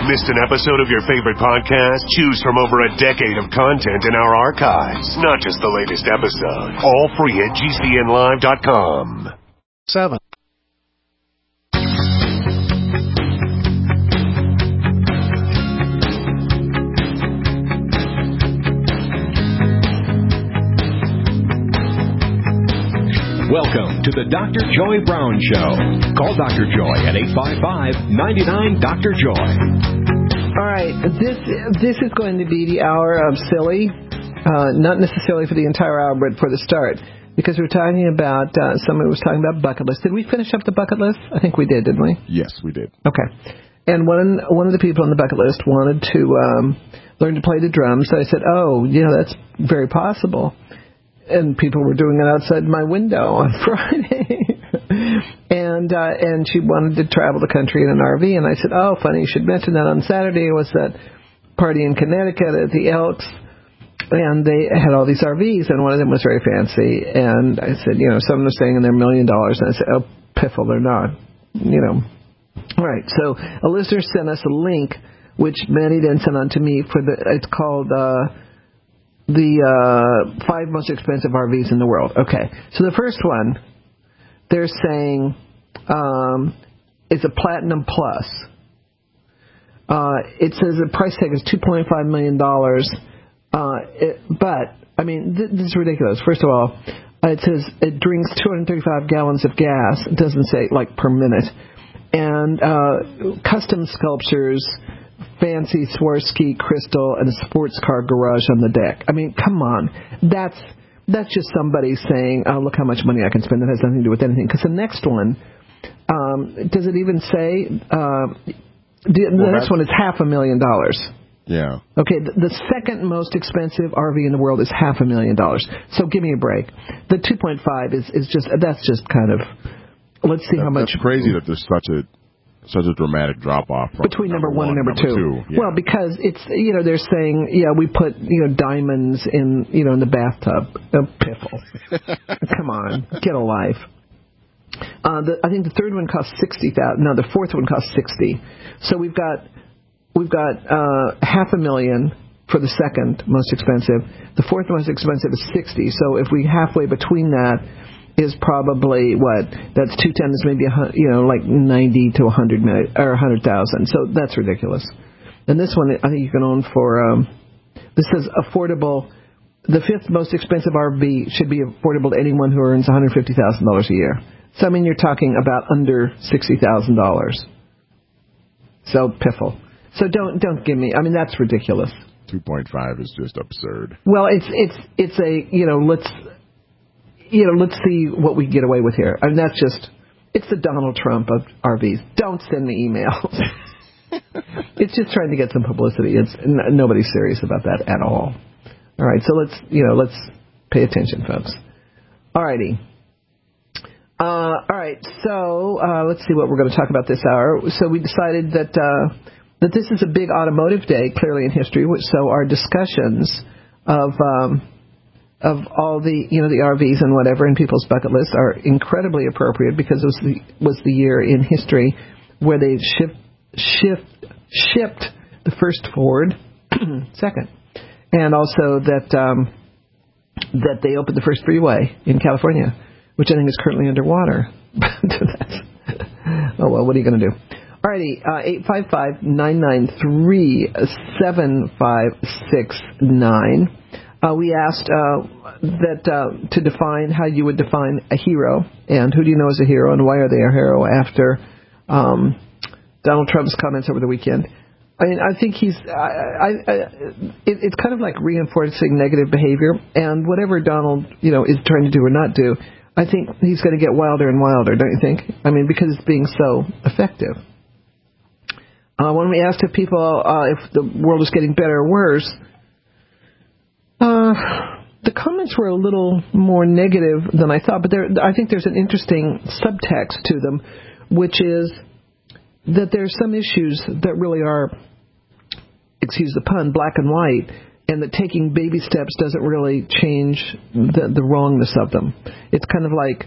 Missed an episode of your favorite podcast? Choose from over a decade of content in our archives, not just the latest episode. All free at GCNlive.com. 7. Welcome to the Dr. Joy Brown Show. Call Dr. Joy at 855-99-DR-JOY. All right, this is going to be the hour of silly, not necessarily for the entire hour, but for the start, because we're talking about, somebody was talking about bucket list. Did we finish up the bucket list? I think we did, didn't we? Yes, we did. Okay. And one of the people on the bucket list wanted to learn to play the drums, so I said, that's very possible. And people were doing it outside my window on Friday. and she wanted to travel the country in an RV. And I said, funny, you should mention that on Saturday was that party in Connecticut at the Elks. And they had all these RVs, and one of them was very fancy. And I said, some of them are staying in there $1 million. And I said, piffle, they're not. All right, so a listener sent us a link, which Manny then sent on to me it's called... the 5 most expensive RVs in the world. Okay. So the first one, they're saying it's a Platinum Plus. It says the price tag is $2.5 million. But, this is ridiculous. First of all, it says it drinks 235 gallons of gas. It doesn't say, per minute. And custom sculptures, fancy Swarovski crystal, and a sports car garage on the deck. Come on. That's just somebody saying, look how much money I can spend. That has nothing to do with anything. Because the next one, does it even say, the next one is $500,000. Yeah. Okay, the second most expensive RV in the world is $500,000. So give me a break. The 2.5 is just, that's just kind of, let's see how much. It's crazy that there's such a dramatic drop-off between number one and number two. Yeah. Well, because it's, they're saying, we put, diamonds in, in the bathtub. Piffle. Come on, get a life. I think the third one costs $60,000. No, the fourth one costs $60,000. So we've got $500,000 for the second most expensive. The fourth most expensive is $60,000. So if we halfway between that is probably that's 210 is maybe 90 to 100 million or 100,000. So that's ridiculous. And this one I think you can own for this says affordable. The fifth most expensive RV should be affordable to anyone who earns $150,000 a year. So you're talking about under $60,000. So piffle. So don't give me. That's ridiculous. 2.5 is just absurd. Well, it's a let's see what we get away with here. That's just, it's the Donald Trump of RVs. Don't send me emails. It's just trying to get some publicity. Nobody's serious about that at all. All right, so let's pay attention, folks. All righty. All right, so let's see what we're going to talk about this hour. So we decided that this is a big automotive day, clearly in history. So our discussions of all the the RVs and whatever in people's bucket lists are incredibly appropriate because it was the year in history where they shipped the first Ford, second, and also that they opened the first freeway in California, which I think is currently underwater. Oh well, what are you going to do? Alrighty, 855-993-7569. We asked to define how you would define a hero, and who do you know as a hero, and why are they a hero after Donald Trump's comments over the weekend. I think he's. It's kind of like reinforcing negative behavior, and whatever Donald is trying to do or not do, I think he's going to get wilder and wilder, don't you think? Because it's being so effective. When we asked if people if the world is getting better or worse. The comments were a little more negative than I thought, but I think there's an interesting subtext to them, which is that there's some issues that really are, excuse the pun, black and white, and that taking baby steps doesn't really change the wrongness of them. It's kind of like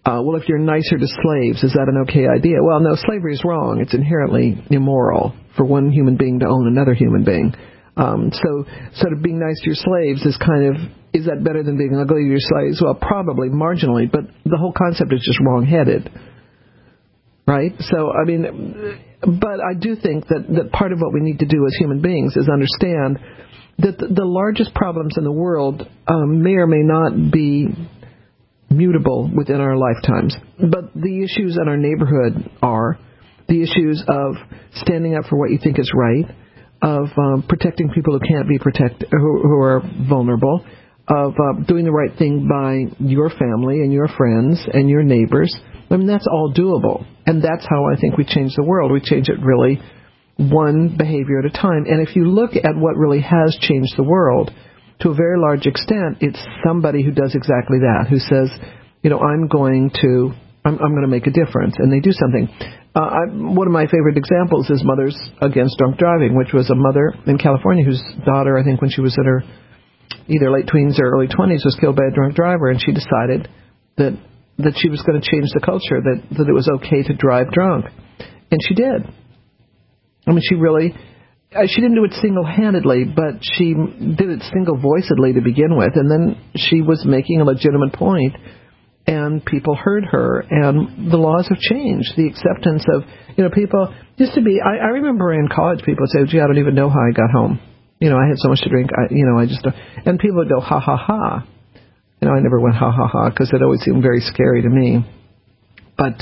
well, if you're nicer to slaves, is that an okay idea? Well, no, slavery is wrong. It's inherently immoral for one human being to own another human being. So sort of being nice to your slaves is is that better than being ugly to your slaves? Well, probably, marginally, but the whole concept is just wrong-headed. Right? So, I mean, but I do think that part of what we need to do as human beings is understand that the largest problems in the world may or may not be mutable within our lifetimes. But the issues in our neighborhood are the issues of standing up for what you think is right, of protecting people who can't be protected, who are vulnerable, of doing the right thing by your family and your friends and your neighbors. I mean, that's all doable. And that's how I think we change the world. We change it really one behavior at a time. And if you look at what really has changed the world, to a very large extent, it's somebody who does exactly that, who says, I'm going to make a difference, and they do something. One of my favorite examples is Mothers Against Drunk Driving, which was a mother in California whose daughter, I think when she was in her either late tweens or early 20s, was killed by a drunk driver, and she decided that she was going to change the culture, that it was okay to drive drunk. And she did. I mean, she didn't do it single-handedly, but she did it single-voicedly to begin with, and then she was making a legitimate point, and people heard her, and the laws have changed. The acceptance of, people used to be, I remember in college people would say, gee, I don't even know how I got home. I had so much to drink, I just don't. And people would go, ha, ha, ha. I never went ha, ha, ha, because it always seemed very scary to me. But,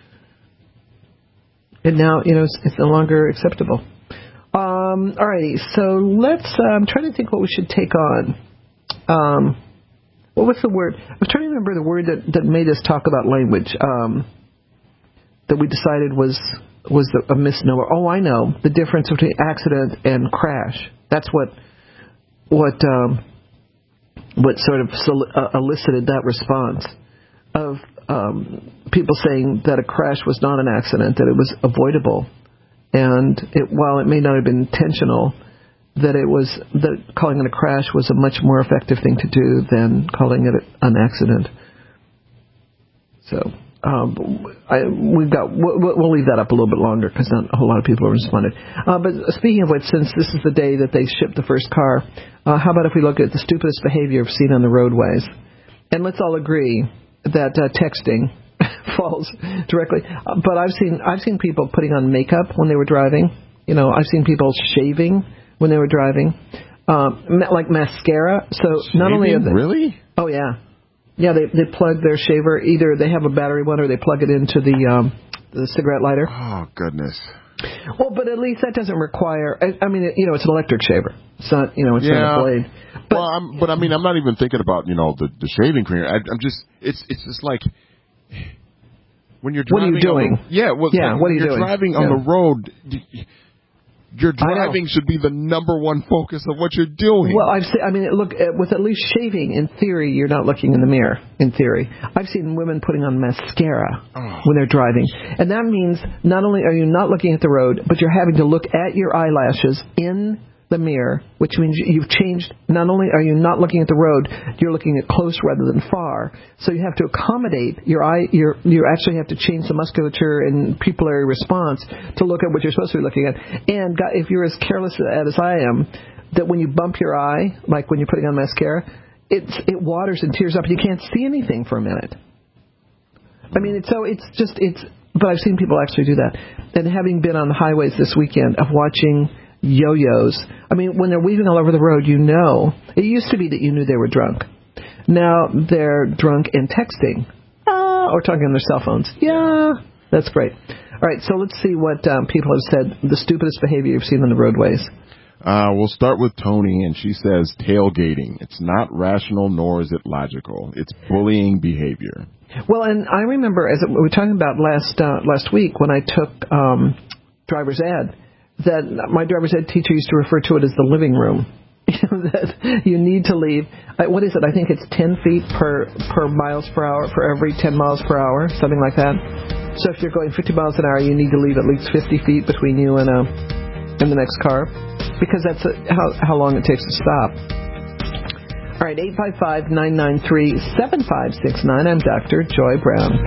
and now, it's no longer acceptable. Alrighty, so let's, I'm trying to think what we should take on. What was the word? I was trying to remember the word that made us talk about language, that we decided was a misnomer. Oh, I know. The difference between accident and crash. That's what sort of elicited that response of people saying that a crash was not an accident, that it was avoidable. And while it may not have been intentional, that calling it a crash was a much more effective thing to do than calling it an accident. So we'll leave that up a little bit longer because not a whole lot of people have responded. But speaking of which, since this is the day that they shipped the first car, how about if we look at the stupidest behavior I've seen on the roadways? And let's all agree that texting falls directly. But I've seen people putting on makeup when they were driving. I've seen people shaving when they were driving, like mascara. So shaving? Not only are they really, oh yeah, they plug their shaver. Either they have a battery one or they plug it into the cigarette lighter. Oh goodness. Well, but at least that doesn't require. I mean, it's an electric shaver. It's not, it's not a blade. But, well, I'm not even thinking about the shaving cream. It's just like. When you're driving, what are you doing? What are you doing? Driving on the road, your driving should be the number one focus of what you're doing. Well, look, with at least shaving, in theory, you're not looking in the mirror, in theory. I've seen women putting on mascara when they're driving. And that means not only are you not looking at the road, but you're having to look at your eyelashes in the mirror, which means you've changed. Not only are you not looking at the road, you're looking at close rather than far. So you have to accommodate your eye. You actually have to change the musculature and pupillary response to look at what you're supposed to be looking at. And if you're as careless as I am, that when you bump your eye, like when you're putting on mascara, it waters and tears up. You can't see anything for a minute. I mean, but I've seen people actually do that. And having been on the highways this weekend of watching yo-yos. I mean, when they're weaving all over the road, it used to be that you knew they were drunk. Now they're drunk and texting or talking on their cell phones. Yeah, that's great. All right, so let's see what people have said. The stupidest behavior you've seen on the roadways. We'll start with Tony, and she says tailgating. It's not rational, nor is it logical. It's bullying behavior. Well, and I remember, as we were talking about last week when I took driver's ed, that my driver's ed teacher used to refer to it as the living room. That you need to leave. What is it? I think it's 10 feet per miles per hour for every 10 miles per hour, something like that. So if you're going 50 miles an hour, you need to leave at least 50 feet between you and the next car, because that's how long it takes to stop. All right, 855-993-7569. I'm Dr. Joy Brown.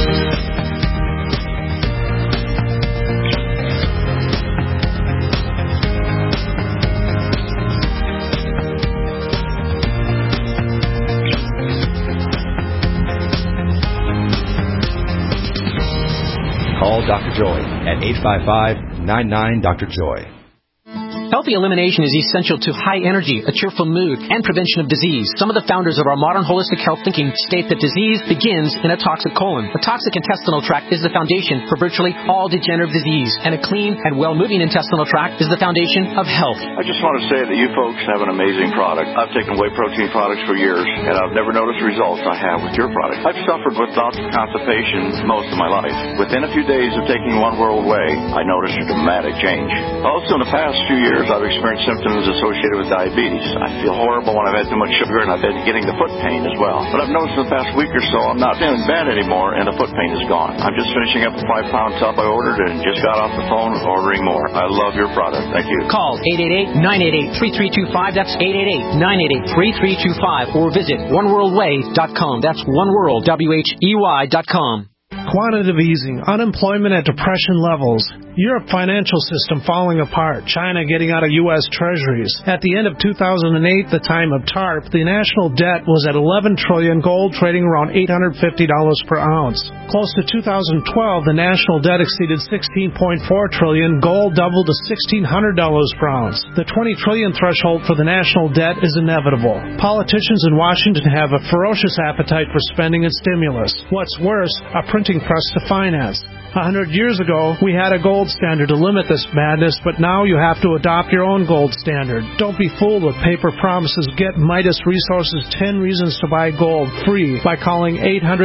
Call Dr. Joy at 855-99-DR-JOY. Healthy elimination is essential to high energy, a cheerful mood, and prevention of disease. Some of the founders of our modern holistic health thinking state that disease begins in a toxic colon. A toxic intestinal tract is the foundation for virtually all degenerative disease, and a clean and well-moving intestinal tract is the foundation of health. I just want to say that you folks have an amazing product. I've taken whey protein products for years, and I've never noticed the results I have with your product. I've suffered with bouts of constipation most of my life. Within a few days of taking One World Whey, I noticed a dramatic change. Also, in the past few years, I've experienced symptoms associated with diabetes. I feel horrible when I've had too much sugar, and I've been getting the foot pain as well. But I've noticed in the past week or so, I'm not feeling bad anymore, and the foot pain is gone. I'm just finishing up a 5-pound tub I ordered and just got off the phone ordering more. I love your product. Thank you. Call 888-988-3325. That's 888-988-3325. Or visit oneworldwhey.com. That's oneworld.com. Quantitative easing, unemployment at depression levels, Europe financial system falling apart, China getting out of U.S. treasuries. At the end of 2008, the time of TARP, the national debt was at $11 trillion, gold trading around $850 per ounce. Close to 2012, the national debt exceeded $16.4 trillion, gold doubled to $1,600 per ounce. The $20 trillion threshold for the national debt is inevitable. Politicians in Washington have a ferocious appetite for spending and stimulus. What's worse, a printing press to finance. 100 years ago, we had a gold standard to limit this madness, but now you have to adopt your own gold standard. Don't be fooled with paper promises. Get Midas Resources 10 Reasons to Buy Gold free by calling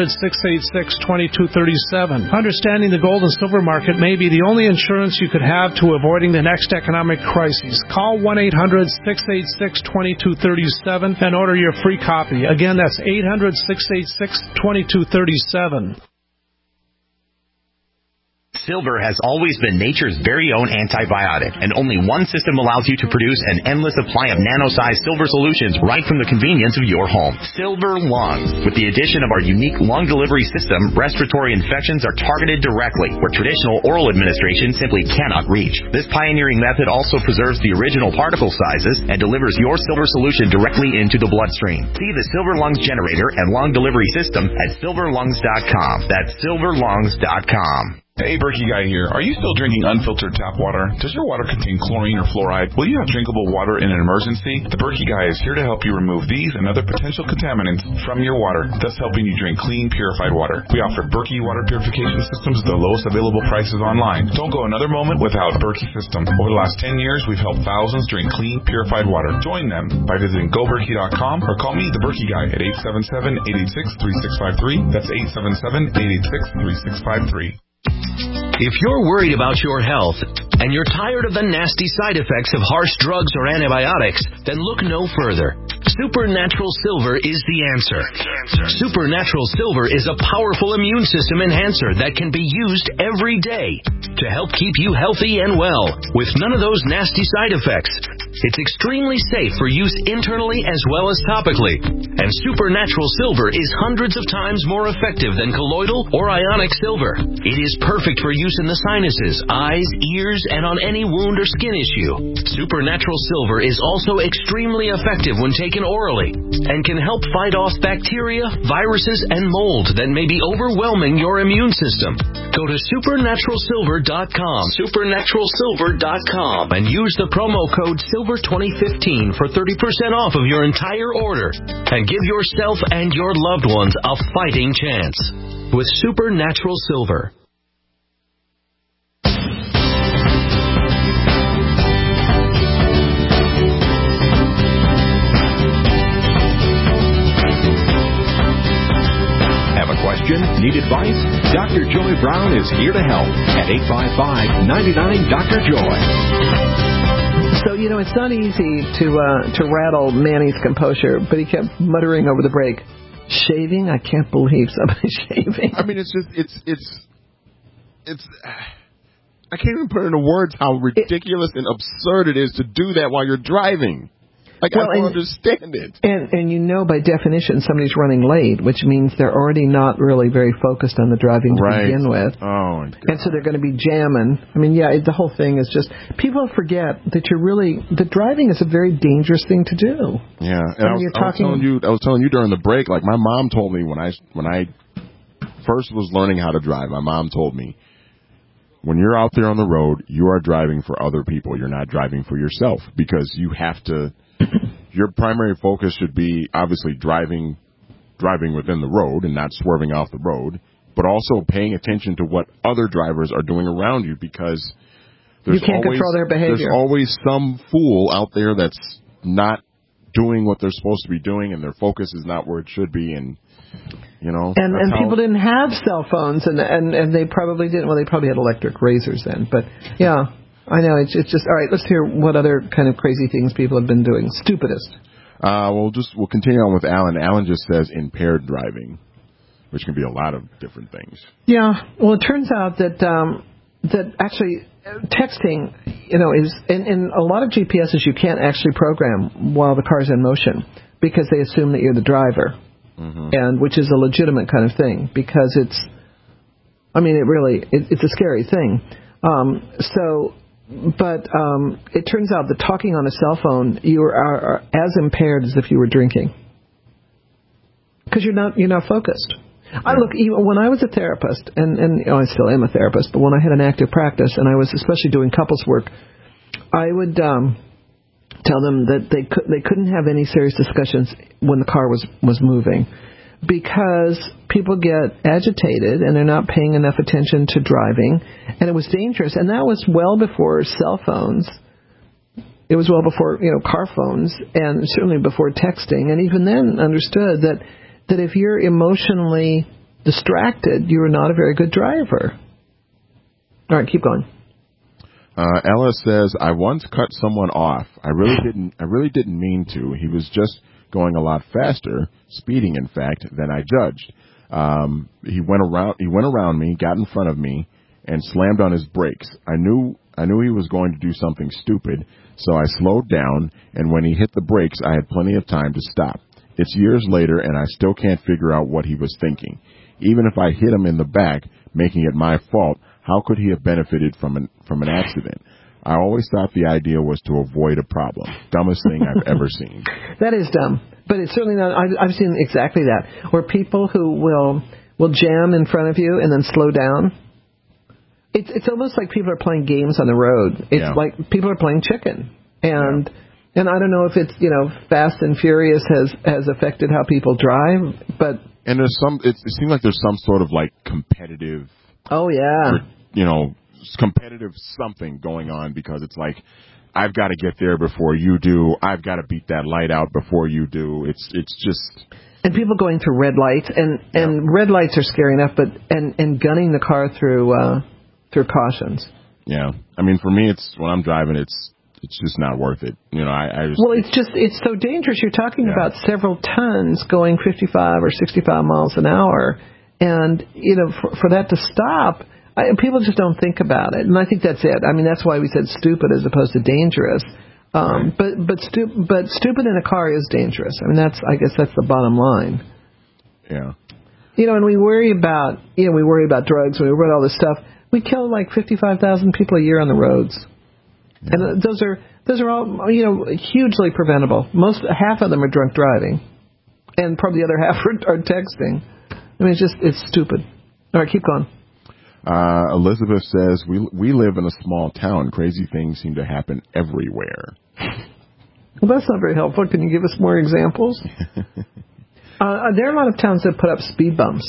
800-686-2237. Understanding the gold and silver market may be the only insurance you could have to avoiding the next economic crisis. Call 1-800-686-2237 and order your free copy. Again, that's 800-686-2237. Silver has always been nature's very own antibiotic, and only one system allows you to produce an endless supply of nano-sized silver solutions right from the convenience of your home. Silver Lungs. With the addition of our unique lung delivery system, respiratory infections are targeted directly, where traditional oral administration simply cannot reach. This pioneering method also preserves the original particle sizes and delivers your silver solution directly into the bloodstream. See the Silver Lungs generator and lung delivery system at silverlungs.com. That's silverlungs.com. Hey, Berkey Guy here. Are you still drinking unfiltered tap water? Does your water contain chlorine or fluoride? Will you have drinkable water in an emergency? The Berkey Guy is here to help you remove these and other potential contaminants from your water, thus helping you drink clean, purified water. We offer Berkey water purification systems at the lowest available prices online. Don't go another moment without Berkey system. Over the last 10 years, we've helped thousands drink clean, purified water. Join them by visiting goberkey.com or call me, the Berkey Guy, at 877-886-3653. That's 877-886-3653. If you're worried about your health and you're tired of the nasty side effects of harsh drugs or antibiotics, then look no further. Supernatural Silver is the answer. Supernatural Silver is a powerful immune system enhancer that can be used every day to help keep you healthy and well with none of those nasty side effects. It's extremely safe for use internally as well as topically. And Supernatural Silver is hundreds of times more effective than colloidal or ionic silver. It is perfect for use in the sinuses, eyes, ears, and on any wound or skin issue. Supernatural Silver is also extremely effective when taken orally and can help fight off bacteria, viruses, and mold that may be overwhelming your immune system. Go to supernaturalsilver.com, supernaturalsilver.com, and use the promo code SILVER2015 for 30% off of your entire order and give yourself and your loved ones a fighting chance with Supernatural Silver. Question? Need advice? Dr. Joy Brown is here to help at 855-99-DR-JOY. So, you know, it's not easy to rattle Manny's composure, but he kept muttering over the break, shaving? I can't believe somebody's shaving. I mean, it's I can't even put into words how ridiculous and absurd it is to do that while you're driving. Like, I don't understand it. And you know by definition somebody's running late, which means they're already not really very focused on the driving to begin with. Oh, my God. And so they're going to be jamming. I mean, the whole thing is just, people forget that that driving is a very dangerous thing to do. Yeah, and I was telling you during the break, like my mom told me when I first was learning how to drive, my mom told me, when you're out there on the road, you are driving for other people. You're not driving for yourself, because you have to, your primary focus should be obviously driving within the road and not swerving off the road, but also paying attention to what other drivers are doing around you, because you can't control their behavior. There's always some fool out there that's not doing what they're supposed to be doing, and their focus is not where it should be, and and people didn't have cell phones, and they probably didn't. Well, they probably had electric razors then, but yeah, I know it's just all right. Let's hear what other kind of crazy things people have been doing. Stupidest. We'll continue on with Alan. Alan just says impaired driving, which can be a lot of different things. Yeah. Well, it turns out that actually texting, is in a lot of GPSs you can't actually program while the car's in motion, because they assume that you're the driver. Mm-hmm. And which is a legitimate kind of thing, because it's a scary thing. But it turns out that talking on a cell phone, you are as impaired as if you were drinking, because you're not focused. Even when I was a therapist, and I still am a therapist, but when I had an active practice and I was especially doing couples work, I would tell them that they couldn't have any serious discussions when the car was moving, because people get agitated and they're not paying enough attention to driving, and it was dangerous. And that was well before cell phones. It was well before car phones, and certainly before texting. And even then, understood that if you're emotionally distracted, you are not a very good driver. All right, keep going. Ella says, I once cut someone off. I really didn't mean to. He was just going a lot faster, speeding, in fact, than I judged. He went around me, got in front of me, and slammed on his brakes. I knew he was going to do something stupid, so I slowed down, and when he hit the brakes, I had plenty of time to stop. It's years later, and I still can't figure out what he was thinking. Even if I hit him in the back, making it my fault, how could he have benefited from an accident? I always thought the idea was to avoid a problem. Dumbest thing I've ever seen. That is dumb, but it's certainly not. I've seen exactly that, where people who will jam in front of you and then slow down. It's almost like people are playing games on the road. It's like people are playing chicken, and I don't know if it's Fast and Furious has affected how people drive, but there's it seems like there's some sort of like competitive. Oh yeah. Competitive something going on, because it's like, I've got to get there before you do. I've got to beat that light out before you do. It's just. And people going through red lights, and red lights are scary enough, but and gunning the car through cautions. Yeah, I mean, for me, it's when I'm driving, it's just not worth it. It's so dangerous. You're talking about several tons going 55 or 65 miles an hour, and for that to stop. People just don't think about it, and I think that's it. I mean, that's why we said stupid as opposed to dangerous. But stupid in a car is dangerous. I mean, I guess that's the bottom line. Yeah. And we worry about drugs. We worry about all this stuff. We kill like 55,000 people a year on the roads, and those are all hugely preventable. Half of them are drunk driving, and probably the other half are texting. I mean, it's stupid. All right, keep going. Elizabeth says, we live in a small town. Crazy things seem to happen everywhere. Well, that's not very helpful. Can you give us more examples? There are a lot of towns that put up speed bumps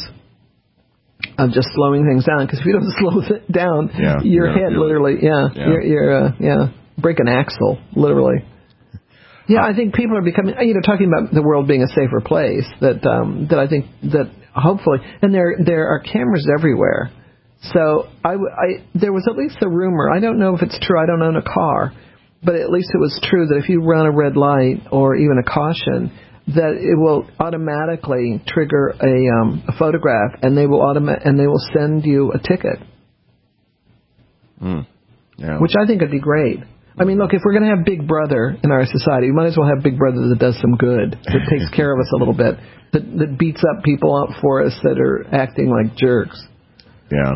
of just slowing things down, because if you don't slow it down, your head literally, you're break an axle, literally. Yeah, I think people are becoming, talking about the world being a safer place, that I think that hopefully, and there are cameras everywhere. So there was at least a rumor. I don't know if it's true. I don't own a car, but at least it was true that if you run a red light or even a caution, that it will automatically trigger a photograph, and they will send you a ticket. Yeah. Which I think would be great. I mean, look, if we're going to have Big Brother in our society, we might as well have Big Brother that does some good, that takes care of us a little bit, that beats up people up for us that are acting like jerks. Yeah.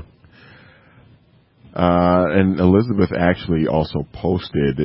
And Elizabeth actually also posted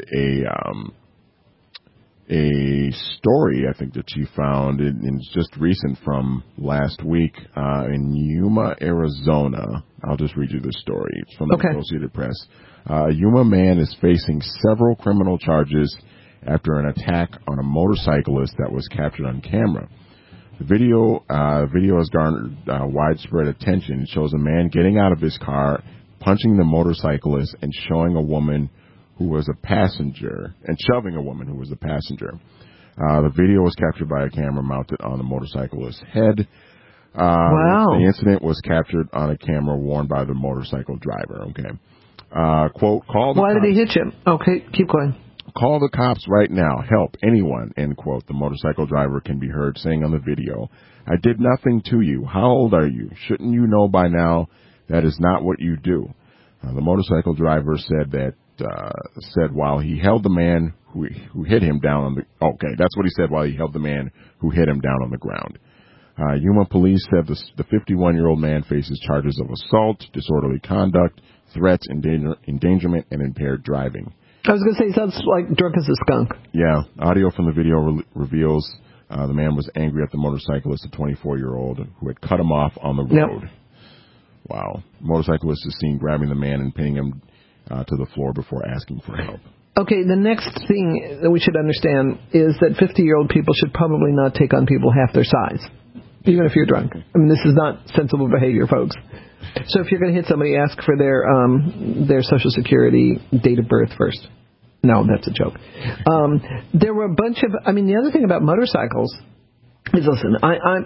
a story, I think, that she found, and it's just recent from last week in Yuma, Arizona. I'll just read you the story. It's from the Associated Press. A Yuma man is facing several criminal charges after an attack on a motorcyclist that was captured on camera. The video has garnered widespread attention. It shows a man getting out of his car, punching the motorcyclist, and showing a woman who was a passenger, and shoving a woman who was a passenger. The video was captured by a camera mounted on the motorcyclist's head. Wow. The incident was captured on a camera worn by the motorcycle driver. Okay. Quote, call the Why cops. did he hit you? Okay, keep going. Call the cops right now. Help anyone, end quote. The motorcycle driver can be heard saying on the video, I did nothing to you. How old are you? Shouldn't you know by now that is not what you do? The motorcycle driver said while he held the man who hit him down on the... Okay, that's what he said while he held the man who hit him down on the ground. Yuma police said the 51-year-old man faces charges of assault, disorderly conduct, threats, endangerment, and impaired driving. I was going to say, he sounds like drunk as a skunk. Yeah. Audio from the video reveals the man was angry at the motorcyclist, a 24-year-old, who had cut him off on the road. Yep. Wow. Motorcyclist is seen grabbing the man and pinning him to the floor before asking for help. Okay, the next thing that we should understand is that 50-year-old people should probably not take on people half their size, even if you're drunk. I mean, this is not sensible behavior, folks. So if you're going to hit somebody, ask for their Social Security date of birth first. No, that's a joke. There were a bunch of... I mean, the other thing about motorcycles is, listen,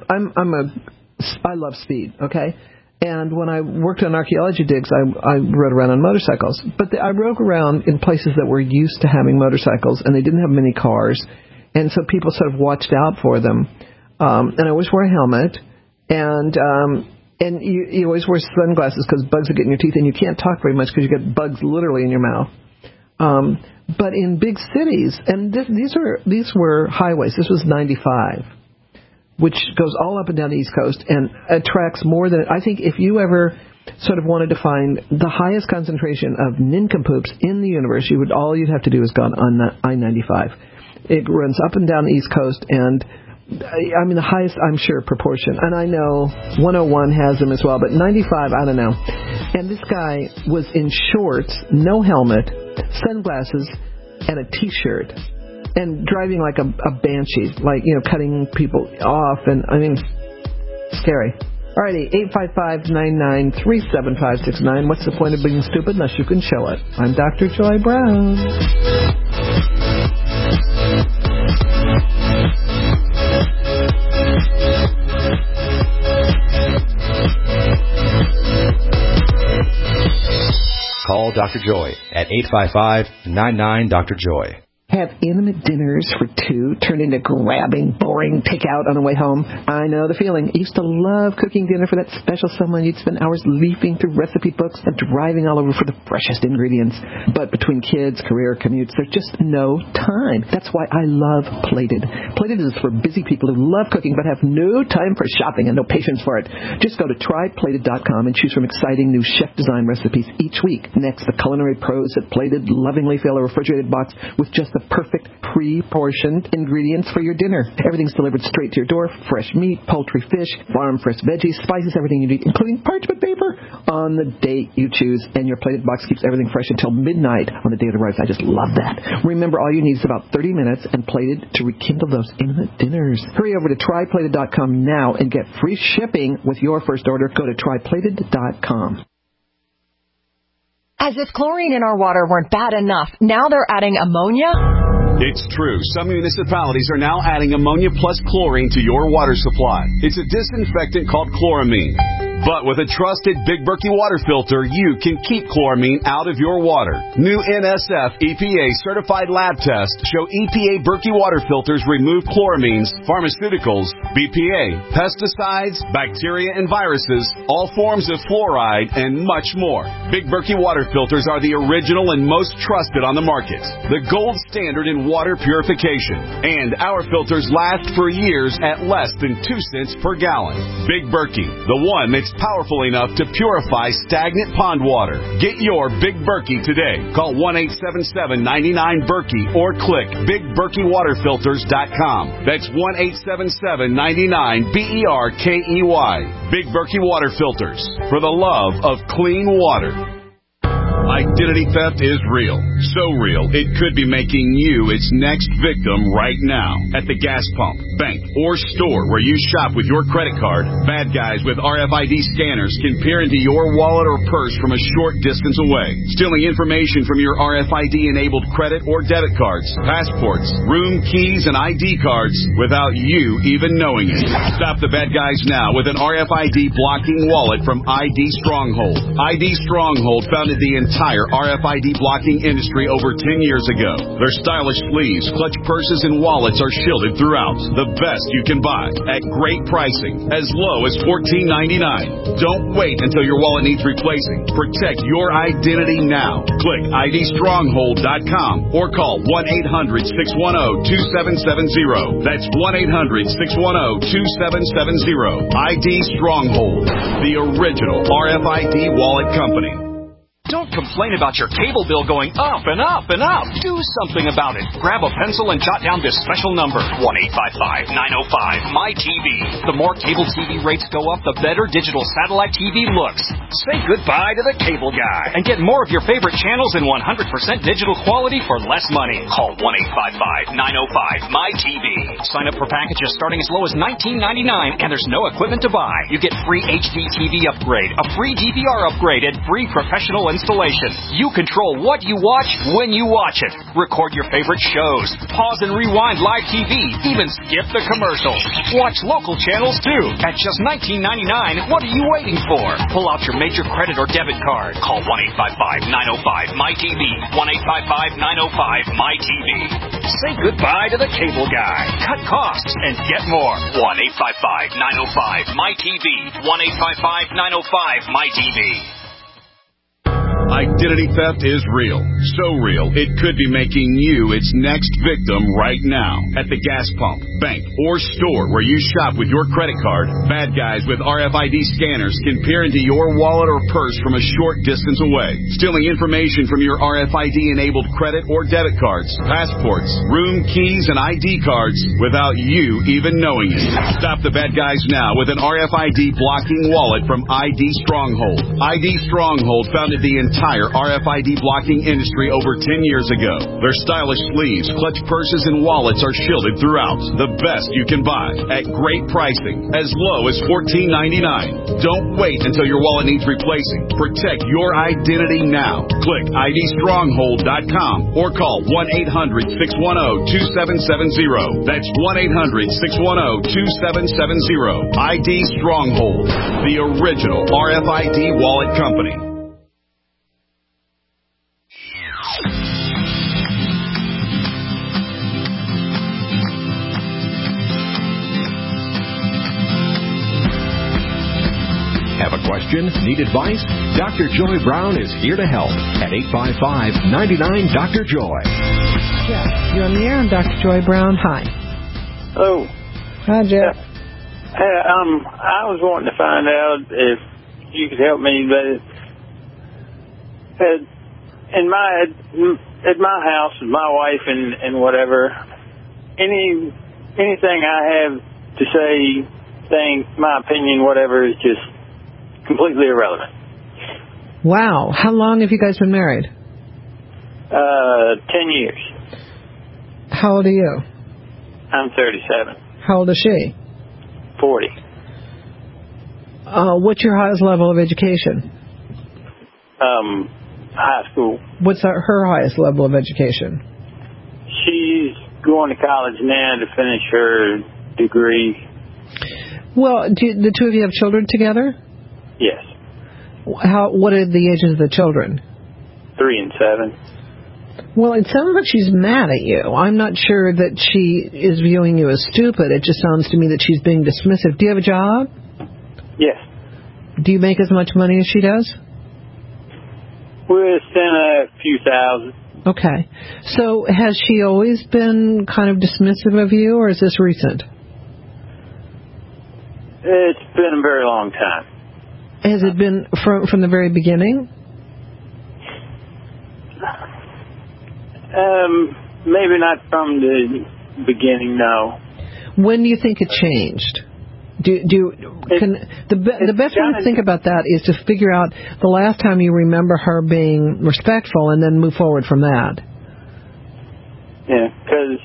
I love speed, okay? And when I worked on archaeology digs, I rode around on motorcycles. But I rode around in places that were used to having motorcycles, and they didn't have many cars. And so people sort of watched out for them. And I always wore a helmet. And you always wear sunglasses because bugs will get in your teeth, and you can't talk very much because you get bugs literally in your mouth. But in big cities, and these were highways. This was 95. Which goes all up and down the East Coast and attracts more than... I think if you ever sort of wanted to find the highest concentration of nincompoops in the universe, all you'd have to do is go on I-95. It runs up and down the East Coast, and I mean the highest, I'm sure, proportion. And I know 101 has them as well, but 95, I don't know. And this guy was in shorts, no helmet, sunglasses, and a T-shirt. And driving like a banshee, like, cutting people off. And, I mean, scary. Alrighty, 855-993-7569. What's the point of being stupid unless you can show it? I'm Dr. Joy Brown. Call Dr. Joy at 855-99-DR-JOY. Have intimate dinners for two turn into grabbing, boring takeout on the way home? I know the feeling. I used to love cooking dinner for that special someone you'd spend hours leafing through recipe books and driving all over for the freshest ingredients. But between kids, career, commutes, there's just no time. That's why I love Plated. Plated is for busy people who love cooking but have no time for shopping and no patience for it. Just go to tryplated.com and choose from exciting new chef-design recipes each week. Next, the culinary pros at Plated lovingly fill a refrigerated box with just the perfect pre-portioned ingredients for your dinner. Everything's delivered straight to your door. Fresh meat, poultry, fish, farm-fresh veggies, spices, everything you need, including parchment paper, on the date you choose. And your Plated box keeps everything fresh until midnight on the day it arrives. I just love that. Remember, all you need is about 30 minutes and Plated to rekindle those intimate dinners. Hurry over to tryplated.com now and get free shipping with your first order. Go to tryplated.com. As if chlorine in our water weren't bad enough, now they're adding ammonia? It's true. Some municipalities are now adding ammonia plus chlorine to your water supply. It's a disinfectant called chloramine. But with a trusted Big Berkey water filter, you can keep chloramine out of your water. New NSF EPA certified lab tests show EPA Berkey water filters remove chloramines, pharmaceuticals, BPA, pesticides, bacteria and viruses, all forms of fluoride, and much more. Big Berkey water filters are the original and most trusted on the market. The gold standard in water purification. And our filters last for years at less than 2 cents per gallon. Big Berkey, the one that's powerful enough to purify stagnant pond water. Get your Big Berkey today. Call 1-877-99-BERKEY or click BigBerkeyWaterFilters.com. That's 1-877-99-BERKEY. Big Berkey Water Filters, for the love of clean water. Identity theft is real. So real, it could be making you its next victim right now. At the gas pump, bank, or store where you shop with your credit card, bad guys with RFID scanners can peer into your wallet or purse from a short distance away, stealing information from your RFID-enabled credit or debit cards, passports, room keys, and ID cards without you even knowing it. Stop the bad guys now with an RFID blocking wallet from ID Stronghold. ID Stronghold founded the entire RFID blocking industry over 10 years ago. Their stylish sleeves, clutch purses, and wallets are shielded throughout. The best you can buy at great pricing, as low as $14.99. Don't wait until your wallet needs replacing. Protect your identity now. Click IDStronghold.com or call 1-800-610-2770. That's 1-800-610-2770. ID Stronghold, the original RFID wallet company. Don't complain about your cable bill going up and up and up. Do something about it. Grab a pencil and jot down this special number, 1-855-905-MY-TV. The more cable TV rates go up, the better digital satellite TV looks. Say goodbye to the cable guy and get more of your favorite channels in 100% digital quality for less money. Call 1-855-905-MY-TV. Sign up for packages starting as low as $19.99, and there's no equipment to buy. You get free HD TV upgrade, a free DVR upgrade, and free professional installation. You control what you watch when you watch it. Record your favorite shows. Pause and rewind live TV. Even skip the commercials. Watch local channels too. At just $19.99, what are you waiting for? Pull out your major credit or debit card. Call 1-855-905-MY-TV. 1-855-905-MY-TV. Say goodbye to the cable guy. Cut costs and get more. 1-855-905-MY-TV. 1-855-905-MY-TV. Identity theft is real. So real, it could be making you its next victim right now. At the gas pump, bank, or store where you shop with your credit card, bad guys with RFID scanners can peer into your wallet or purse from a short distance away, stealing information from your RFID-enabled credit or debit cards, passports, room keys, and ID cards without you even knowing it. Stop the bad guys now with an RFID blocking wallet from ID Stronghold. ID Stronghold founded the entire RFID blocking industry over 10 years ago. Their stylish sleeves, clutch purses, and wallets are shielded throughout. The best you can buy at great pricing, as low as $14.99. Don't wait until your wallet needs replacing. Protect your identity now. Click IDStronghold.com or call 1-800-610-2770. That's 1-800-610-2770. ID Stronghold, the original RFID wallet company. Have a question? Need advice? Dr. Joy Brown is here to help at 855-99-DR-JOY. Jeff, you're on the air. I'm Dr. Joy Brown. Hi. Hello. Hi, Jeff. I was wanting to find out if you could help me. At my house, with my wife and whatever, anything I have to say, my opinion, whatever, is just completely irrelevant. Wow. How long have you guys been married? 10 years. How old are you? I'm 37. How old is she? 40. What's your highest level of education? High school. What's her highest level of education? She's going to college now to finish her degree. Well, do the two of you have children together? Yes. What are the ages of the children? 3 and 7. Well, it sounds like she's mad at you. I'm not sure that she is viewing you as stupid. It just sounds to me that she's being dismissive. Do you have a job? Yes. Do you make as much money as she does? Within a few thousand. Okay. So has she always been kind of dismissive of you, or is this recent? It's been a very long time. Has it been from the very beginning? Maybe not from the beginning, no. When do you think it changed? The best way to think about that is to figure out the last time you remember her being respectful and then move forward from that. Yeah, because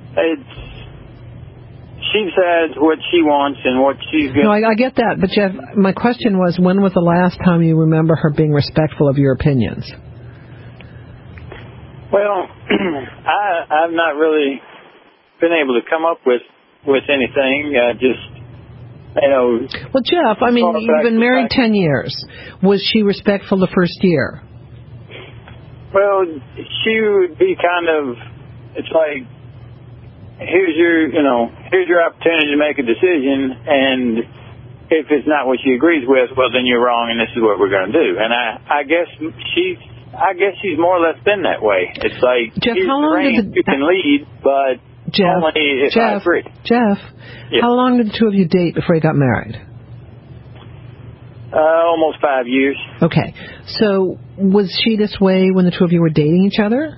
she says what she wants and what she's going to... No, I get that. But, Jeff, my question was, when was the last time you remember her being respectful of your opinions? Well, I've not really been able to come up with anything. Well, Jeff, I mean, you've been married 10 years. Was she respectful the first year? Well, she would be kind of, it's like, here's your opportunity to make a decision, and if it's not what she agrees with, well, then you're wrong, and this is what we're going to do. And I guess she's more or less been that way. It's like, Jeff, here's how long the reins, you can lead, but only if I agree. Jeff, yeah. How long did the two of you date before you got married? Almost 5 years. Okay. So was she this way when the two of you were dating each other?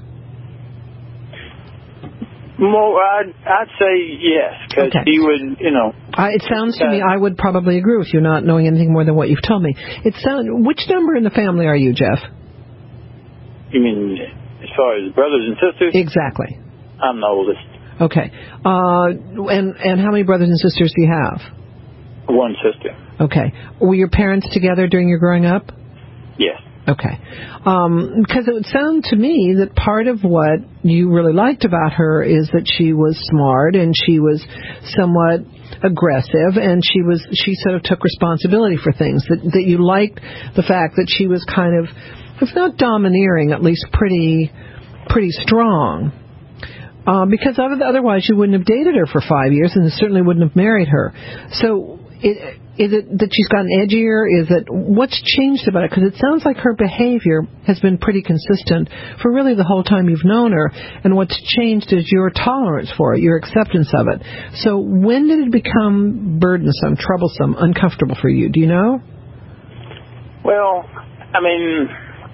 I'd say yes, because he would, it sounds to me, I would probably agree with you, not knowing anything more than what you've told me. Which number in the family are you, Jeff? You mean as far as brothers and sisters? Exactly. I'm the oldest. Okay. And how many brothers and sisters do you have? One sister. Okay. Were your parents together during your growing up? Yes. Okay. Because it would sound to me that part of what you really liked about her is that she was smart and she was somewhat aggressive and she sort of took responsibility for things. That you liked the fact that she was kind of, if not domineering, at least pretty strong. Because otherwise you wouldn't have dated her for 5 years and certainly wouldn't have married her. So is it that she's gotten edgier? Is it what's changed about it? Because it sounds like her behavior has been pretty consistent for really the whole time you've known her. And what's changed is your tolerance for it, your acceptance of it. So when did it become burdensome, troublesome, uncomfortable for you? Do you know? Well, I mean,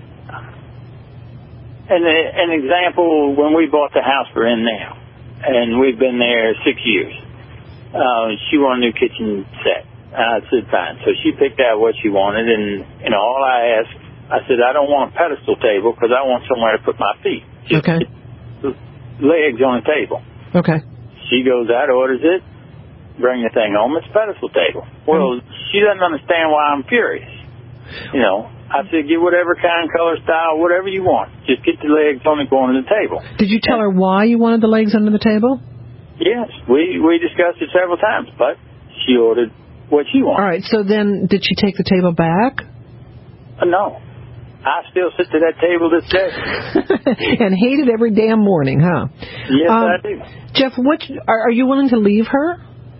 an example, when we bought the house we're in now, and we've been there 6 years, she wanted a new kitchen set. I said, fine. So she picked out what she wanted, and all I asked, I said, I don't want a pedestal table because I want somewhere to put my feet. Just legs on a table. Okay. She goes out, orders it, bring the thing home, it's a pedestal table. Well, she doesn't understand why I'm furious. I said, get whatever kind, color, style, whatever you want. Just get the legs on the corner of the table. Did you tell her why you wanted the legs under the table? Yes, we discussed it several times, but she ordered what she wanted. All right, so then did she take the table back? No. I still sit to that table this day. And hate it every damn morning, huh? Yes, I do. Jeff, are you willing to leave her?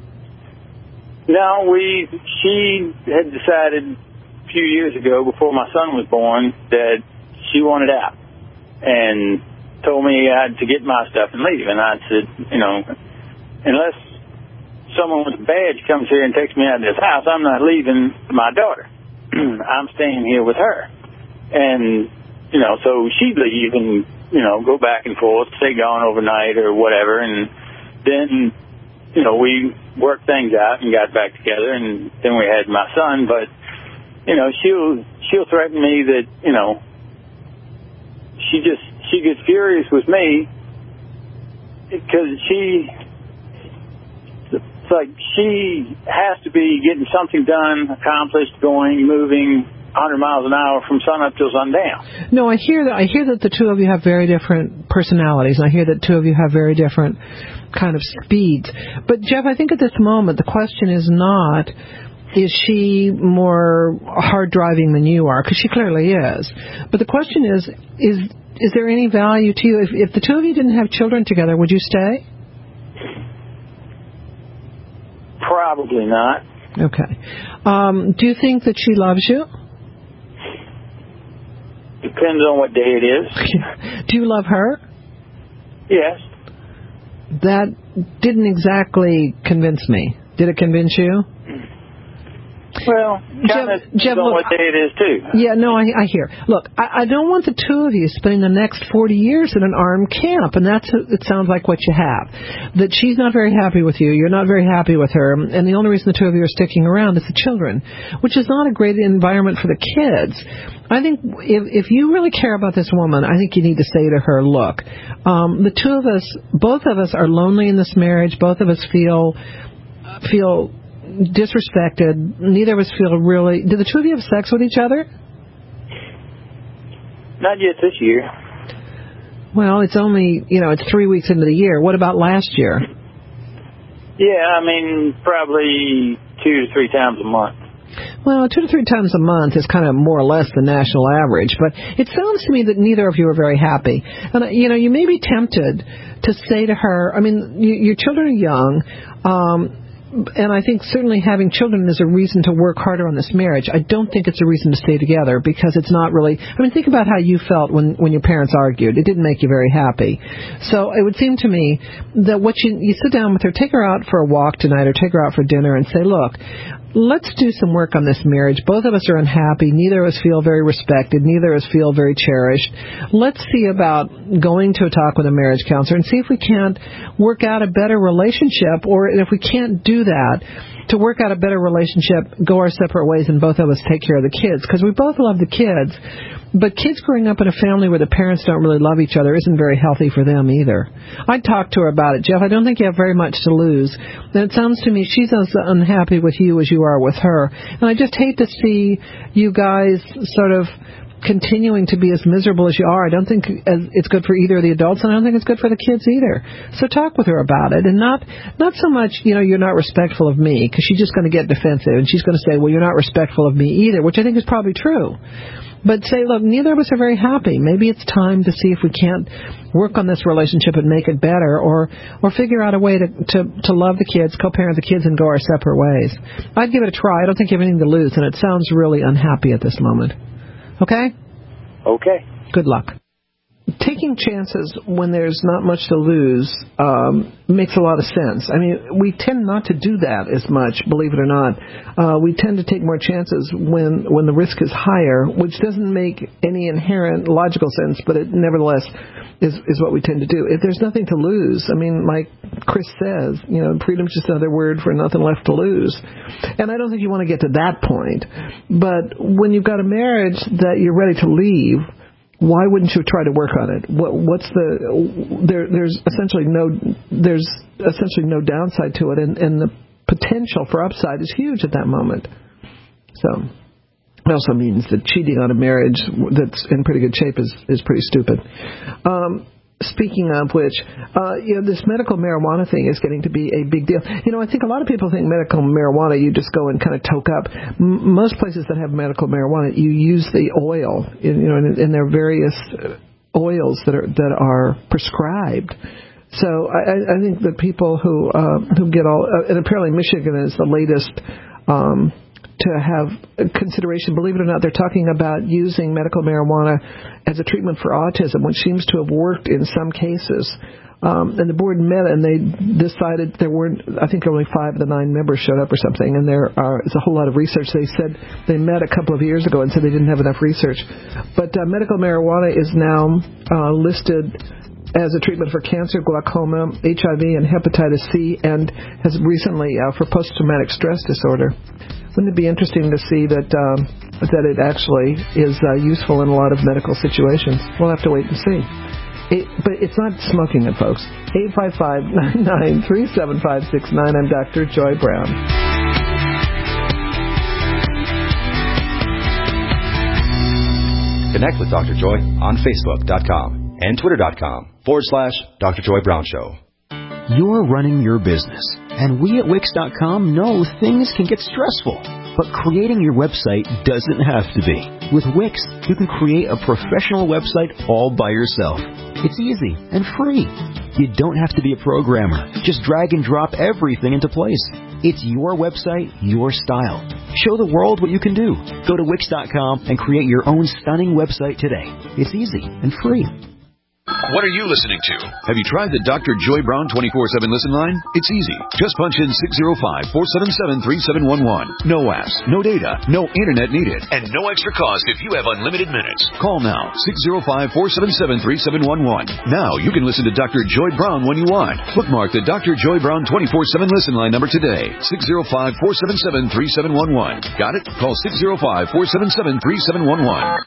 No, she had decided a few years ago, before my son was born, that she wanted out. And told me I had to get my stuff and leave. And I said, unless someone with a badge comes here and takes me out of this house, I'm not leaving my daughter. I'm staying here with her. And, so she'd leave and, go back and forth, stay gone overnight or whatever. And then, we worked things out and got back together. And then we had my son. But, she'll threaten me that, she gets furious with me because it's like she has to be getting something done, accomplished, going, moving 100 miles an hour from sun up till sundown. No, I hear that the two of you have very different personalities. I hear that two of you have very different kind of speeds. But Jeff, I think at this moment the question is not Is she more hard driving than you are? Because she clearly is. But the question is there any value to you? If the two of you didn't have children together, would you stay? Probably not. Okay. Do you think that she loves you? Depends on what day it is. Do you love her? Yes. That didn't exactly convince me. Did it convince you? Well, kind of depends on what day it is, too. Yeah, no, I hear. Look, I don't want the two of you spending the next 40 years in an armed camp, and it sounds like what you have. That she's not very happy with you, you're not very happy with her, and the only reason the two of you are sticking around is the children, which is not a great environment for the kids. I think if you really care about this woman, I think you need to say to her, look, the two of us, both of us are lonely in this marriage, both of us feel disrespected. Neither of us feel really... Do the two of you have sex with each other? Not yet this year. Well, it's only, it's 3 weeks into the year. What about last year? Yeah, I mean, probably 2 to 3 times a month. Well, 2 to 3 times a month is kind of more or less the national average, but it sounds to me that neither of you are very happy. And, you may be tempted to say to her, I mean, your children are young, and I think certainly having children is a reason to work harder on this marriage. I don't think it's a reason to stay together because it's not really... I mean, think about how you felt when your parents argued. It didn't make you very happy. So it would seem to me that what you sit down with her, take her out for a walk tonight or take her out for dinner and say, look, let's do some work on this marriage. Both of us are unhappy. Neither of us feel very respected. Neither of us feel very cherished. Let's see about going to a talk with a marriage counselor and see if we can't work out a better relationship, or if we can't do that, to work out a better relationship, go our separate ways, and both of us take care of the kids. Because we both love the kids. But kids growing up in a family where the parents don't really love each other isn't very healthy for them either. I talked to her about it, Jeff. I don't think you have very much to lose. And it sounds to me she's as unhappy with you as you are with her. And I just hate to see you guys sort of continuing to be as miserable as you are. I don't think it's good for either of the adults, and I don't think it's good for the kids either. So talk with her about it, and not so much, you're not respectful of me, because she's just going to get defensive, and she's going to say, well, you're not respectful of me either, which I think is probably true. But say, look, neither of us are very happy. Maybe it's time to see if we can't work on this relationship and make it better, or figure out a way to love the kids, co-parent the kids, and go our separate ways. I'd give it a try. I don't think you have anything to lose, and it sounds really unhappy at this moment. Okay? Okay. Good luck. Taking chances when there's not much to lose makes a lot of sense. I mean, we tend not to do that as much, believe it or not. We tend to take more chances when the risk is higher, which doesn't make any inherent logical sense, but it nevertheless is what we tend to do. If there's nothing to lose, I mean, like Chris says, freedom's just another word for nothing left to lose. And I don't think you want to get to that point. But when you've got a marriage that you're ready to leave, why wouldn't you try to work on it? There's essentially no downside to it, and the potential for upside is huge at that moment. So it also means that cheating on a marriage that's in pretty good shape is pretty stupid. Speaking of which, this medical marijuana thing is getting to be a big deal. I think a lot of people think medical marijuana, you just go and kind of toke up. Most places that have medical marijuana, you use the oil, and there are various oils that are prescribed. So I think that people who get all, and apparently Michigan is the latest to have consideration. Believe it or not, they're talking about using medical marijuana as a treatment for autism, which seems to have worked in some cases. And the board met, and they decided there weren't, I think only 5 of the 9 members showed up or something, and there's a whole lot of research. They said they met a couple of years ago and said they didn't have enough research. But medical marijuana is now listed as a treatment for cancer, glaucoma, HIV, and hepatitis C, and has recently for post-traumatic stress disorder. Wouldn't it be interesting to see that it actually is useful in a lot of medical situations? We'll have to wait and see. But it's not smoking it, folks. 855-993-7569. I'm Dr. Joy Brown. Connect with Dr. Joy on Facebook.com and Twitter.com/Dr. Joy Brown Show. You're running your business, and we at Wix.com know things can get stressful. But creating your website doesn't have to be. With Wix, you can create a professional website all by yourself. It's easy and free. You don't have to be a programmer. Just drag and drop everything into place. It's your website, your style. Show the world what you can do. Go to Wix.com and create your own stunning website today. It's easy and free. What are you listening to? Have you tried the Dr. Joy Brown 24/7 listen line? It's easy. Just punch in 605-477-3711. No apps, no data, no internet needed. And no extra cost if you have unlimited minutes. Call now, 605-477-3711. Now you can listen to Dr. Joy Brown when you want. Bookmark the Dr. Joy Brown 24/7 listen line number today. 605-477-3711. Got it? Call 605-477-3711.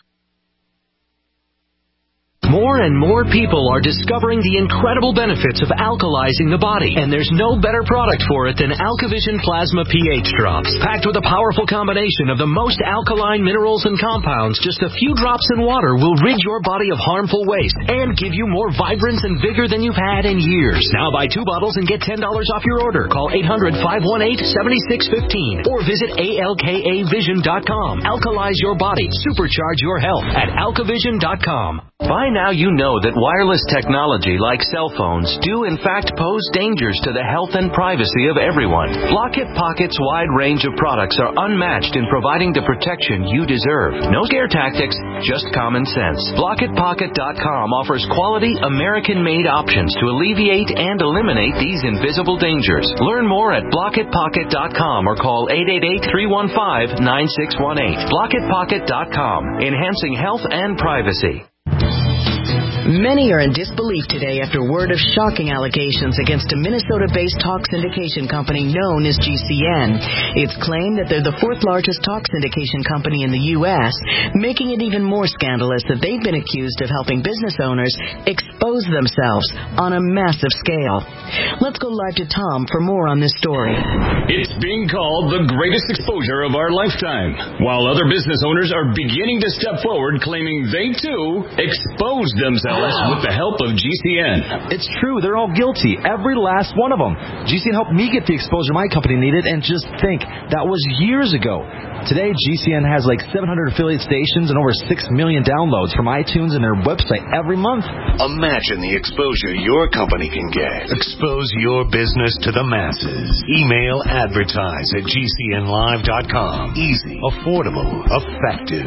More and more people are discovering the incredible benefits of alkalizing the body, and there's no better product for it than AlkaVision Plasma pH Drops. Packed with a powerful combination of the most alkaline minerals and compounds, just a few drops in water will rid your body of harmful waste and give you more vibrance and vigor than you've had in years. Now buy 2 bottles and get $10 off your order. Call 800-518-7615 or visit alkavision.com. Alkalize your body. Supercharge your health at alkavision.com. By now you know that wireless technology like cell phones do in fact pose dangers to the health and privacy of everyone. Blockit Pocket's wide range of products are unmatched in providing the protection you deserve. No scare tactics, just common sense. BlockitPocket.com offers quality American-made options to alleviate and eliminate these invisible dangers. Learn more at BlockitPocket.com or call 888-315-9618. BlockitPocket.com, enhancing health and privacy. Many are in disbelief today after word of shocking allegations against a Minnesota-based talk syndication company known as GCN. It's claimed that they're the 4th largest talk syndication company in the U.S., making it even more scandalous that they've been accused of helping business owners expose themselves on a massive scale. Let's go live to Tom for more on this story. It's being called the greatest exposure of our lifetime, while other business owners are beginning to step forward claiming they, too, exposed themselves with the help of GCN. It's true. They're all guilty. Every last one of them. GCN helped me get the exposure my company needed, and just think, that was years ago. Today, GCN has like 700 affiliate stations and over 6 million downloads from iTunes and their website every month. Imagine the exposure your company can get. Expose your business to the masses. Email advertise@gcnlive.com. Easy, affordable, effective.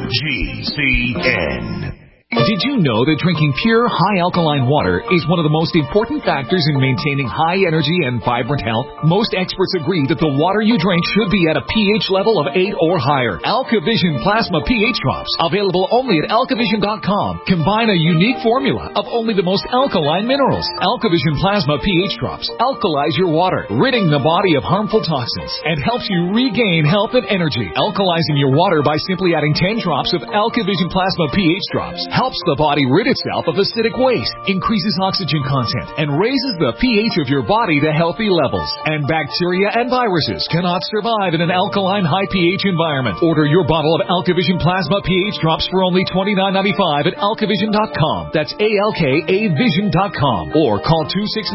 GCN. Did you know that drinking pure, high alkaline water is one of the most important factors in maintaining high energy and vibrant health? Most experts agree that the water you drink should be at a pH level of 8 or higher. AlkaVision Plasma pH Drops, available only at alkavision.com, combine a unique formula of only the most alkaline minerals. AlkaVision Plasma pH Drops alkalize your water, ridding the body of harmful toxins, and helps you regain health and energy. Alkalizing your water by simply adding 10 drops of AlkaVision Plasma pH Drops helps the body rid itself of acidic waste, increases oxygen content, and raises the pH of your body to healthy levels. And bacteria and viruses cannot survive in an alkaline high pH environment. Order your bottle of AlkaVision Plasma pH Drops for only $29.95 at alkavision.com. That's ALKAvision.com. Or call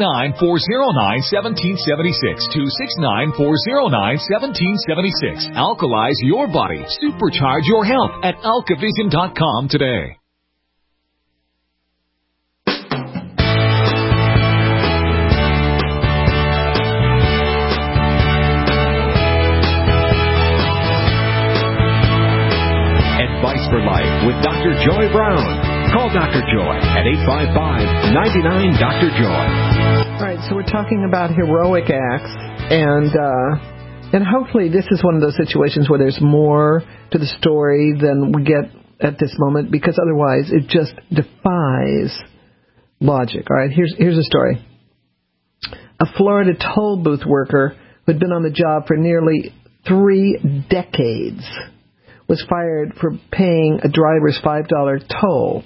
269-409-1776. 269-409-1776. Alkalize your body. Supercharge your health at alkavision.com today. Advice for Life with Dr. Joy Brown. Call Dr. Joy at 855-99-DR-JOY. All right, so we're talking about heroic acts, and hopefully this is one of those situations where there's more to the story than we get at this moment, because otherwise it just defies logic. All right, here's a story. A Florida toll booth worker who had been on the job for nearly 3 decades was fired for paying a driver's $5 toll.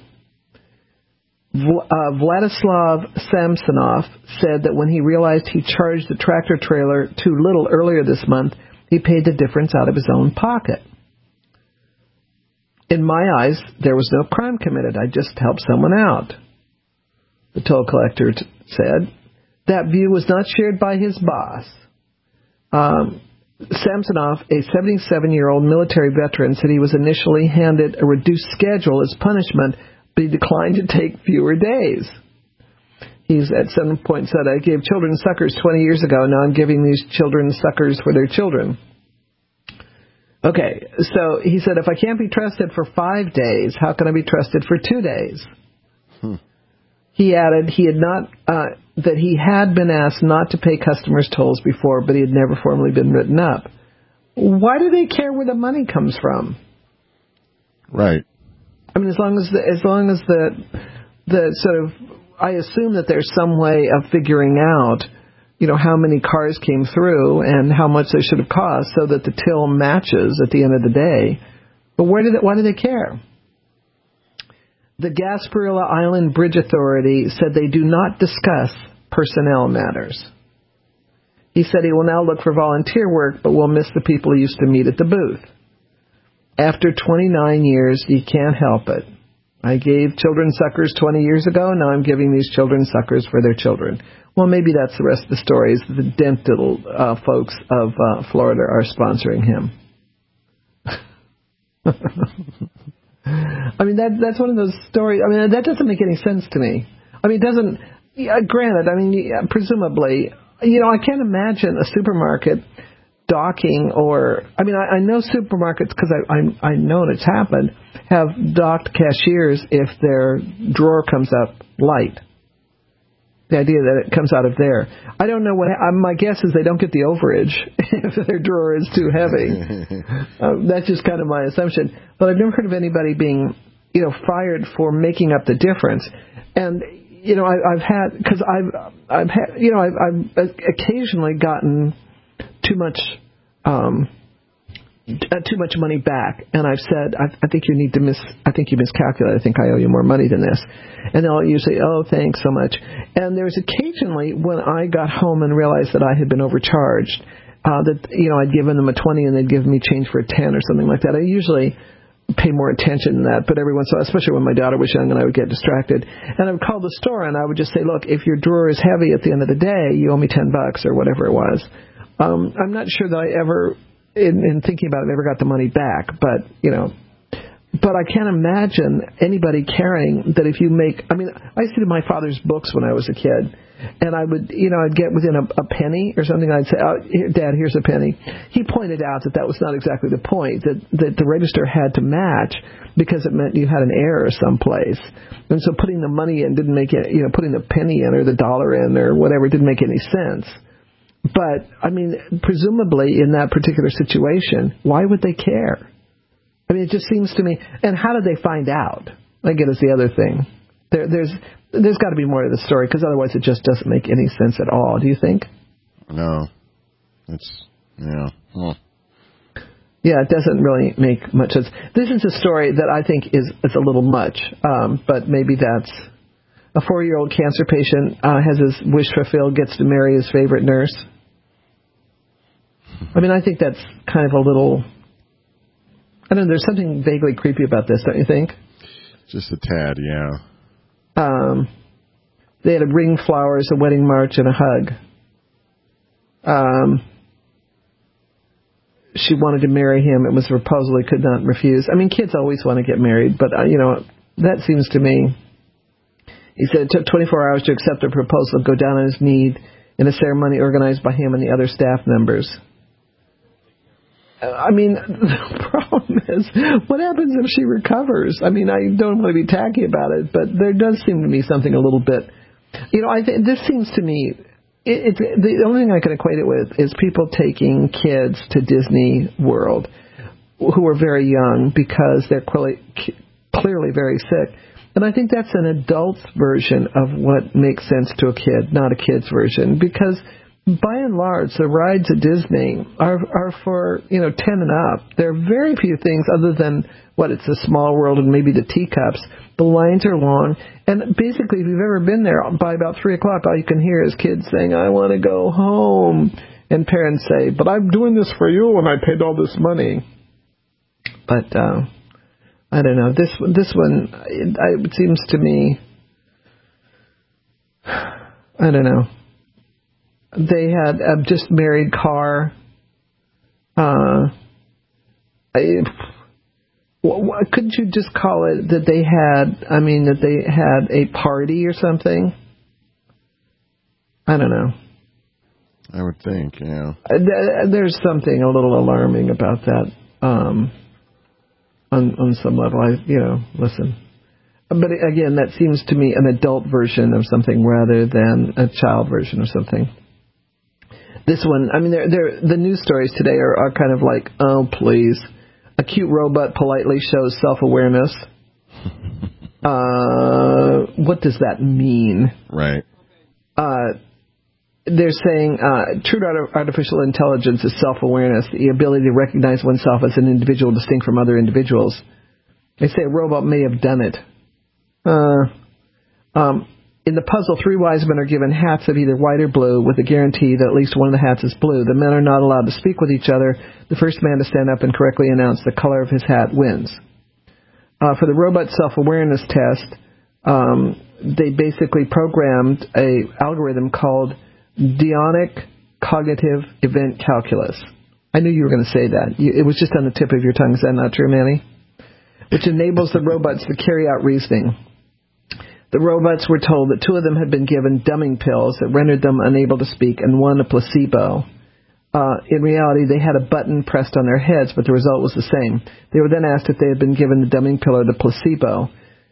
Vladislav Samsonov said that when he realized he charged the tractor trailer too little earlier this month, he paid the difference out of his own pocket. In my eyes, there was no crime committed. I just helped someone out, the toll collector said. That view was not shared by his boss. Samsonov, a 77-year-old military veteran, said he was initially handed a reduced schedule as punishment, but he declined to take fewer days. He's at some point said, I gave children suckers 20 years ago. Now I'm giving these children suckers for their children. Okay, so he said, if I can't be trusted for 5 days, how can I be trusted for 2 days? He added that he had been asked not to pay customers' tolls before, but he had never formally been written up. Why do they care where the money comes from? Right. I mean, as long as the sort of, I assume that there's some way of figuring out, how many cars came through and how much they should have cost so that the till matches at the end of the day. But why do they care? The Gasparilla Island Bridge Authority said they do not discuss personnel matters. He said he will now look for volunteer work, but will miss the people he used to meet at the booth. After 29 years, you can't help it. I gave children suckers 20 years ago, now I'm giving these children suckers for their children. Well, maybe that's the rest of the story, is the dental folks of Florida are sponsoring him. I mean, that's one of those stories. I mean, that doesn't make any sense to me. I mean, it doesn't. Granted, I mean, presumably, I can't imagine a supermarket docking or. I mean, I know supermarkets because I know it's happened. Have docked cashiers if their drawer comes up light. The idea that it comes out of there. I don't know what. My guess is they don't get the overage if their drawer is too heavy. That's just kind of my assumption. But I've never heard of anybody being, fired for making up the difference. And I've occasionally gotten too much money back, and I've said, I think you miscalculated. I think I owe you more money than this. And they'll usually, oh, thanks so much. And there's occasionally when I got home and realized that I had been overcharged, that, I'd given them a 20 and they'd give me change for a 10 or something like that. I usually pay more attention than that, but every once in a while, especially when my daughter was young and I would get distracted. And I would call the store and I would just say, look, if your drawer is heavy at the end of the day, you owe me $10 or whatever it was. I'm not sure that I ever, in thinking about it, ever got the money back, but I can't imagine anybody caring that if you make, I mean, I used to do my father's books when I was a kid, and I would, I'd get within a penny or something, I'd say, oh, Dad, here's a penny. He pointed out that was not exactly the point, that the register had to match because it meant you had an error someplace. And so putting the money in didn't make it, putting the penny in or the dollar in or whatever didn't make any sense. But, I mean, presumably in that particular situation, why would they care? I mean, it just seems to me, and how did they find out? Again, is the other thing. There's got to be more to the story, because otherwise it just doesn't make any sense at all. Do you think? No. Yeah, it doesn't really make much sense. This is a story that I think is a little much, but maybe that's a 4-year-old cancer patient has his wish fulfilled, gets to marry his favorite nurse. I mean, I think that's kind of a little, I don't know, there's something vaguely creepy about this, don't you think? Just a tad, yeah. They had a ring, flowers, a wedding march, and a hug. She wanted to marry him. It was a proposal he could not refuse. I mean, kids always want to get married, but, that seems to me. He said it took 24 hours to accept the proposal, go down on his knee in a ceremony organized by him and the other staff members. I mean, the problem is, what happens if she recovers? I mean, I don't want to be tacky about it, but there does seem to be something a little bit, this seems to me, it's the only thing I can equate it with is people taking kids to Disney World who are very young because they're clearly very sick. And I think that's an adult's version of what makes sense to a kid, not a kid's version, because by and large, the rides at Disney are for, 10 and up. There are very few things other than, it's a Small World and maybe the teacups. The lines are long. And basically, if you've ever been there, by about 3 o'clock, all you can hear is kids saying, I want to go home. And parents say, but I'm doing this for you and I paid all this money. But, I don't know. This one, it seems to me, I don't know. They had a just married car Couldn't you just call it that they had a party or something? I don't know. I would think, yeah. There's something a little alarming about that on some level. Listen. But again, that seems to me an adult version of something rather than a child version of something. This one, the news stories today are kind of like, oh, please. A cute robot politely shows self-awareness. What does that mean? Right. They're saying true artificial intelligence is self-awareness, the ability to recognize oneself as an individual distinct from other individuals. They say a robot may have done it. In the puzzle, 3 wise men are given hats of either white or blue with a guarantee that at least one of the hats is blue. The men are not allowed to speak with each other. The first man to stand up and correctly announce the color of his hat wins. For the robot self-awareness test, they basically programmed a algorithm called Deonic Cognitive Event Calculus. I knew you were going to say that. It was just on the tip of your tongue. Is that not true, Manny? Which enables the robots to carry out reasoning. The robots were told that 2 of them had been given dumbing pills that rendered them unable to speak, and 1 a placebo. In reality, they had a button pressed on their heads, but the result was the same. They were then asked if they had been given the dumbing pill or the placebo.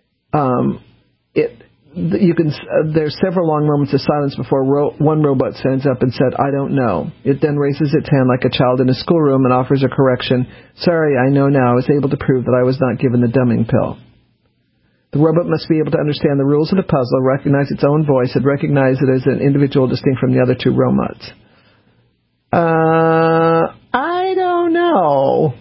There's several long moments of silence before one robot stands up and said, "I don't know." It then raises its hand like a child in a schoolroom and offers a correction. "Sorry, I know now. I was able to prove that I was not given the dumbing pill." The robot must be able to understand the rules of the puzzle, recognize its own voice, and recognize it as an individual distinct from the other 2 robots. I don't know.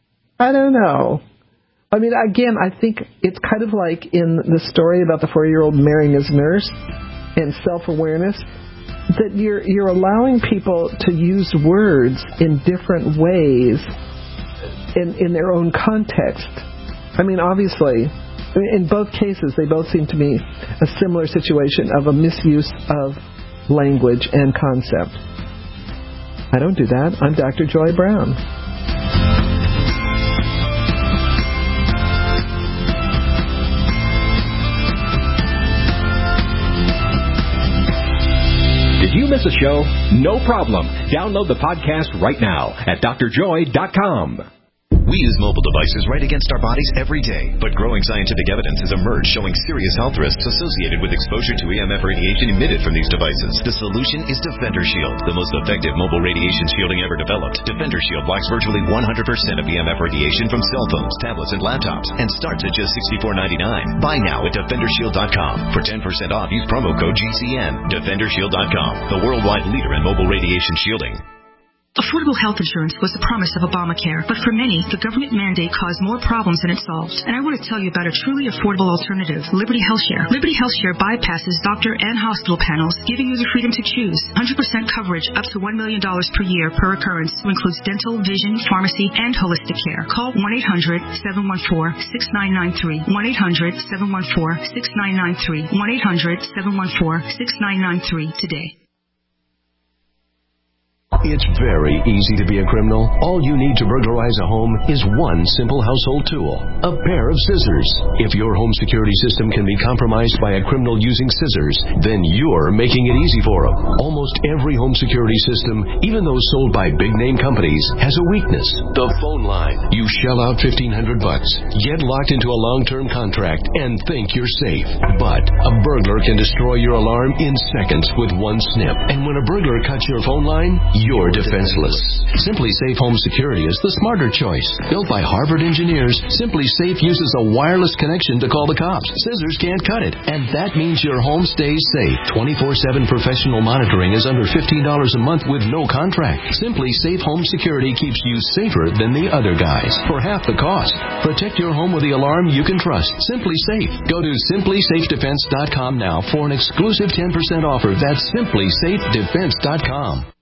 Again, I think it's kind of like in the story about the 4-year-old marrying his nurse and self-awareness, that you're allowing people to use words in different ways in their own context. Obviously, in both cases, they both seem to me a similar situation of a misuse of language and concept. I don't do that. I'm Dr. Joy Brown. Did you miss a show? No problem. Download the podcast right now at drjoy.com. We use mobile devices right against our bodies every day, but growing scientific evidence has emerged showing serious health risks associated with exposure to EMF radiation emitted from these devices. The solution is Defender Shield, the most effective mobile radiation shielding ever developed. Defender Shield blocks virtually 100% of EMF radiation from cell phones, tablets, and laptops, and starts at just $64.99. Buy now at DefenderShield.com. For 10% off, use promo code GCN. DefenderShield.com, the worldwide leader in mobile radiation shielding. Affordable health insurance was the promise of Obamacare, but for many, the government mandate caused more problems than it solved. And I want to tell you about a truly affordable alternative, Liberty HealthShare. Liberty HealthShare bypasses doctor and hospital panels, giving you the freedom to choose. 100% coverage up to $1 million per year per occurrence, which includes dental, vision, pharmacy, and holistic care. Call 1-800-714-6993. 1-800-714-6993. 1-800-714-6993 today. It's very easy to be a criminal. All you need to burglarize a home is one simple household tool, a pair of scissors. If your home security system can be compromised by a criminal using scissors, then you're making it easy for them. Almost every home security system, even those sold by big-name companies, has a weakness, the phone line. You shell out $1,500, get locked into a long-term contract, and think you're safe. But a burglar can destroy your alarm in seconds with one snip. And when a burglar cuts your phone line, you're defenseless. Simply Safe Home Security is the smarter choice. Built by Harvard engineers, Simply Safe uses a wireless connection to call the cops. Scissors can't cut it, and that means your home stays safe. 24/7 professional monitoring is under $15 a month with no contract. Simply Safe Home Security keeps you safer than the other guys for half the cost. Protect your home with the alarm you can trust. Simply Safe. Go to simplysafedefense.com now for an exclusive 10% offer. That's simplysafedefense.com.